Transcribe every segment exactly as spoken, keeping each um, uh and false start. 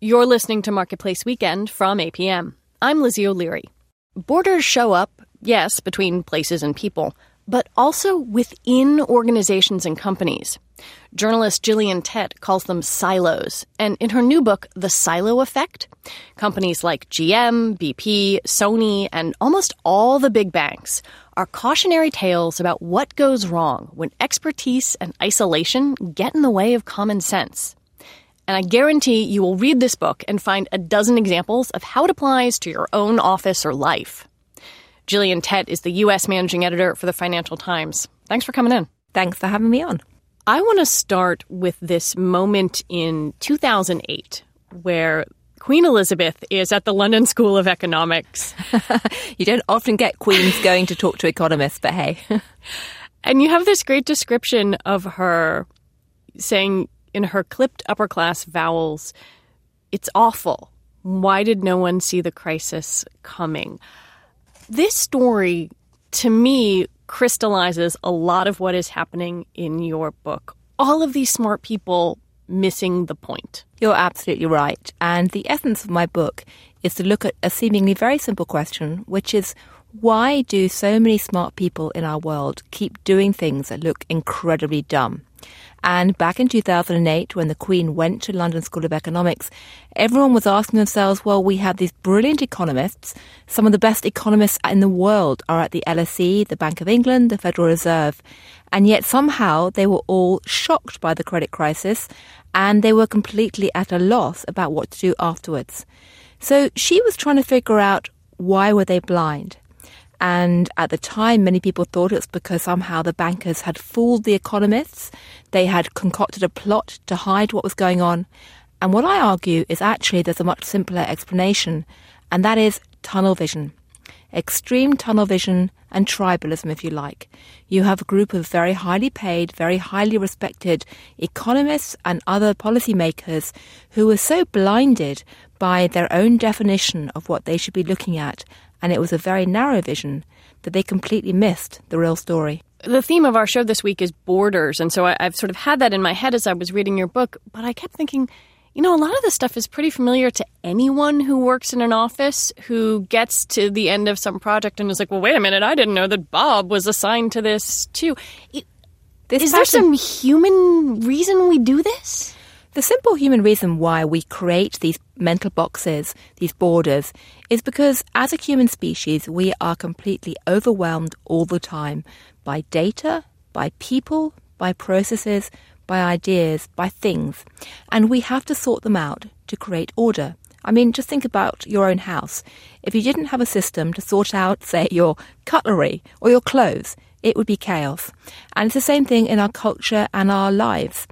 You're listening to Marketplace Weekend from A P M. I'm Lizzie O'Leary. Borders show up, yes, between places and people, but also within organizations and companies. Journalist Gillian Tett calls them silos, and in her new book, The Silo Effect, companies like G M, B P, Sony, and almost all the big banks are cautionary tales about what goes wrong when expertise and isolation get in the way of common sense. And I guarantee you will read this book and find a dozen examples of how it applies to your own office or life. Gillian Tett is the U S managing editor for the Financial Times. Thanks for coming in. Thanks for having me on. I want to start with this moment in two thousand eight where Queen Elizabeth is at the London School of Economics. You don't often get queens going to talk to economists, but hey. And you have this great description of her saying in her clipped upper-class vowels, "It's awful. Why did no one see the crisis coming?" This story, to me, crystallizes a lot of what is happening in your book. All of these smart people missing the point. You're absolutely right. And the essence of my book is to look at a seemingly very simple question, which is, why do so many smart people in our world keep doing things that look incredibly dumb? And back in two thousand eight, when the Queen went to London School of Economics, everyone was asking themselves, well, we have these brilliant economists. Some of the best economists in the world are at the L S E, the Bank of England, the Federal Reserve. And yet somehow they were all shocked by the credit crisis and they were completely at a loss about what to do afterwards. So she was trying to figure out, why were they blind? And at the time, many people thought it was because somehow the bankers had fooled the economists. They had concocted a plot to hide what was going on. And what I argue is actually there's a much simpler explanation, and that is tunnel vision. Extreme tunnel vision and tribalism, if you like. You have a group of very highly paid, very highly respected economists and other policymakers who were so blinded by their own definition of what they should be looking at, and it was a very narrow vision, that they completely missed the real story. The theme of our show this week is borders, and so I, I've sort of had that in my head as I was reading your book, but I kept thinking, you know, a lot of this stuff is pretty familiar to anyone who works in an office who gets to the end of some project and is like, well, wait a minute, I didn't know that Bob was assigned to this too. It, this is there some human reason we do this? The simple human reason why we create these mental boxes, these borders, is because as a human species, we are completely overwhelmed all the time by data, by people, by processes, by ideas, by things. And we have to sort them out to create order. I mean, just think about your own house. If you didn't have a system to sort out, say, your cutlery or your clothes, it would be chaos. And it's the same thing in our culture and our lives.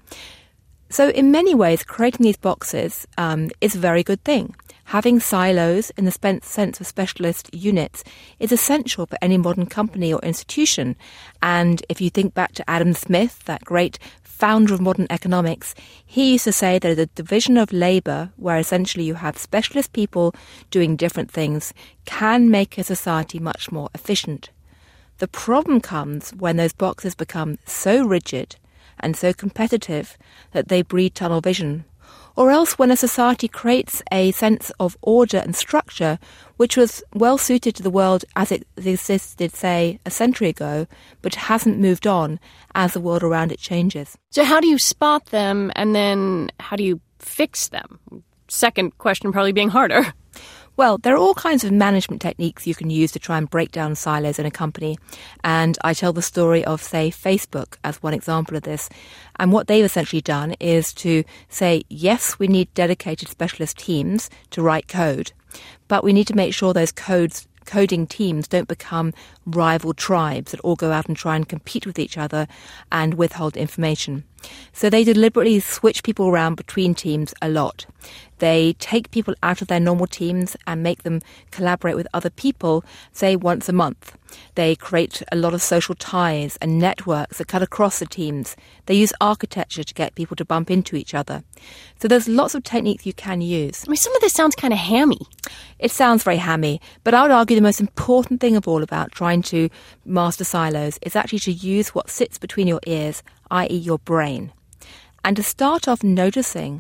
So in many ways, creating these boxes um, is a very good thing. Having silos in the sense of specialist units is essential for any modern company or institution. And if you think back to Adam Smith, that great founder of modern economics, he used to say that the division of labour, where essentially you have specialist people doing different things, can make a society much more efficient. The problem comes when those boxes become so rigid and so competitive that they breed tunnel vision, or else when a society creates a sense of order and structure which was well suited to the world as it existed, say, a century ago, but hasn't moved on as the world around it changes. So how do you spot them, and then how do you fix them? Second question probably being harder. Well, there are all kinds of management techniques you can use to try and break down silos in a company. And I tell the story of, say, Facebook as one example of this. And what they've essentially done is to say, yes, we need dedicated specialist teams to write code, but we need to make sure those codes coding teams don't become rival tribes that all go out and try and compete with each other and withhold information. So they deliberately switch people around between teams a lot. They take people out of their normal teams and make them collaborate with other people, say, once a month. They create a lot of social ties and networks that cut across the teams. They use architecture to get people to bump into each other. So there's lots of techniques you can use. I mean, some of this sounds kind of hammy. It sounds very hammy, but I would argue the most important thing of all about trying to master silos is actually to use what sits between your ears, that is your brain. And to start off noticing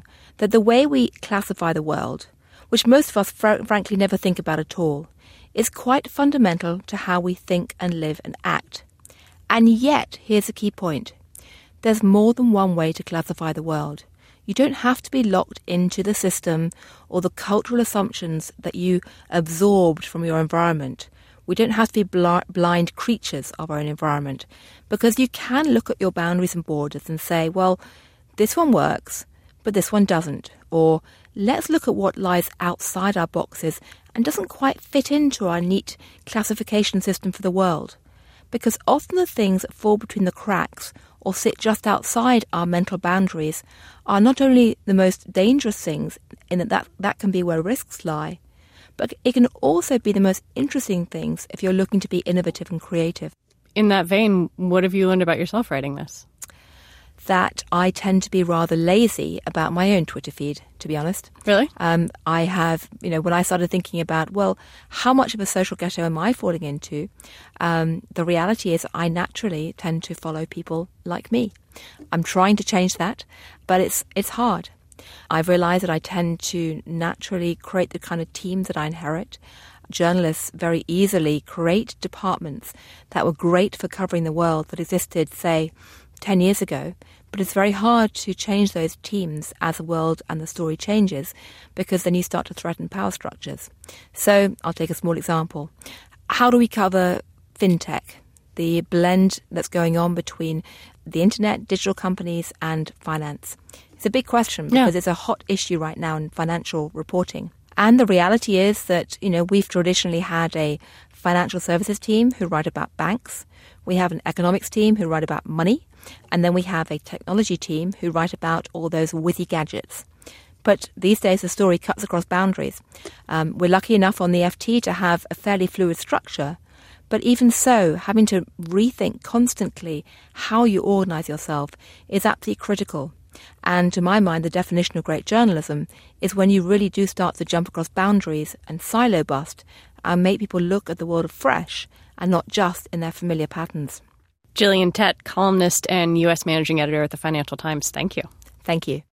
that the way we classify the world, which most of us fr- frankly never think about at all, is quite fundamental to how we think and live and act. And yet, here's a key point. There's more than one way to classify the world. You don't have to be locked into the system or the cultural assumptions that you absorbed from your environment. We don't have to be bl- blind creatures of our own environment, because you can look at your boundaries and borders and say, well, this one works, but this one doesn't. Or let's look at what lies outside our boxes and doesn't quite fit into our neat classification system for the world. Because often the things that fall between the cracks or sit just outside our mental boundaries are not only the most dangerous things, in that that, that can be where risks lie, but it can also be the most interesting things if you're looking to be innovative and creative. In that vein, what have you learned about yourself writing this? That I tend to be rather lazy about my own Twitter feed, to be honest. Really? Um, I have, you know, when I started thinking about, well, how much of a social ghetto am I falling into? Um, the reality is I naturally tend to follow people like me. I'm trying to change that, but it's it's hard. I've realized that I tend to naturally create the kind of teams that I inherit. Journalists very easily create departments that were great for covering the world that existed, say, ten years ago, but it's very hard to change those teams as the world and the story changes, because then you start to threaten power structures. So I'll take a small example. How do we cover fintech, the blend that's going on between the internet, digital companies and finance? It's a big question because yeah. It's a hot issue right now in financial reporting. And the reality is that, you know, we've traditionally had a financial services team who write about banks. We have an economics team who write about money. And then we have a technology team who write about all those whizzy gadgets. But these days the story cuts across boundaries. Um, we're lucky enough on the F T to have a fairly fluid structure. But even so, having to rethink constantly how you organise yourself is absolutely critical. And to my mind, the definition of great journalism is when you really do start to jump across boundaries and silo bust and make people look at the world afresh and not just in their familiar patterns. Gillian Tett, columnist and U S managing editor at the Financial Times. Thank you. Thank you.